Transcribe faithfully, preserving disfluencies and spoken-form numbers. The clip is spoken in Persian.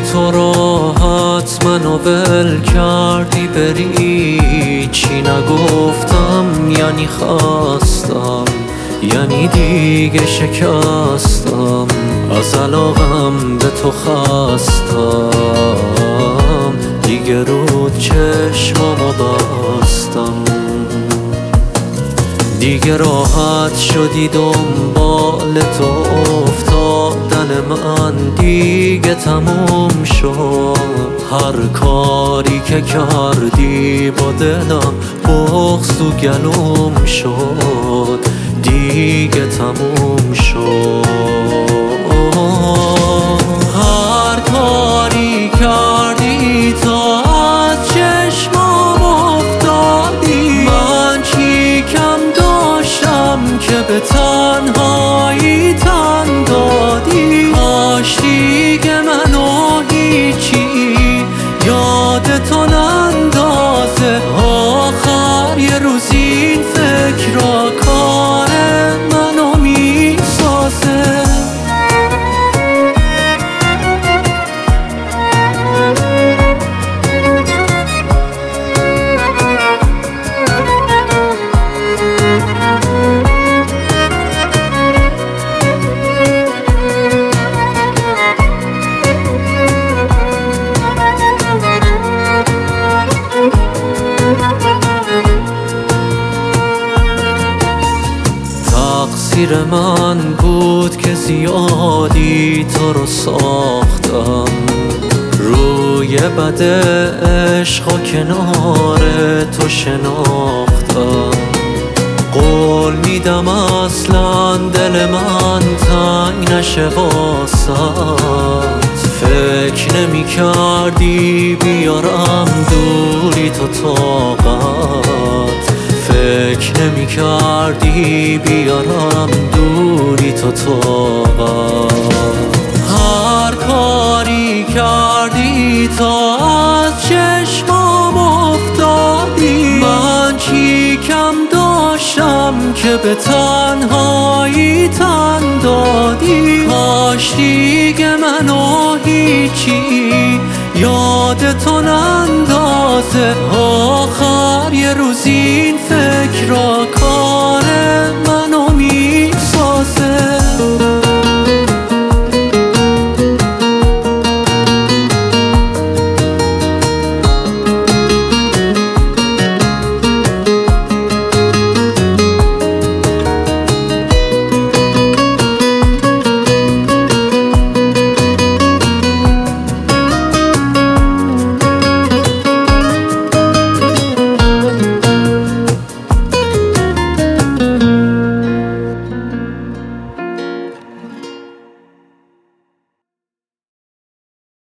تو راحت منو ول کردی بری، چی نگفتم یعنی خواستم، یعنی دیگه شکستم، از علاقم به تو خستم، دیگه رود چشمامو بستم. دیگه راحت شدی دنبال تو افتادن من دیگه تموم شد، هر کاری که کردی با دلم بغض و گلوم شد، دیگه تموم شد. هر کاری کردی تا از چشمام افتادی، من چی کم داشتم که به تنهایی تن دادی، کاش دیگه منو هیچی یادتو نندازه، آخر یه روز این فکر را کار منو میسازه. تقصیر من بود که زیادی تو رو ساختم، روی بد عشق و کنار تو شناختم. قول میدم اصلا دل من تنگ نشه واسط، فکر نمی کردی بیارم دوری تو طاقت، فکر نمی کردی بیارم دوری تو طاقت. هر کاری کردی تا از چشمام افتادی، من چی کم داشتم که به تنهایی تن دادی، کاش دیگه منو هیچی یادتو نندازه، آخر یه روز این فکر را